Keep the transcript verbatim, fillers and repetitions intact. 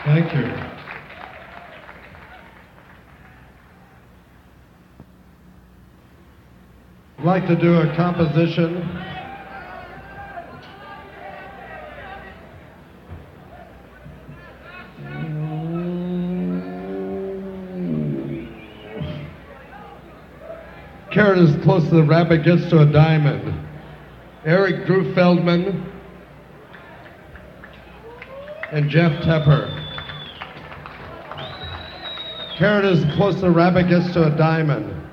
Thank you. I'd like to do a composition. Carrot is close to the rabbit gets to a diamond. Eric Drew Feldman and Jeff Tepper. Carrot is close to the rabbit gets to a diamond.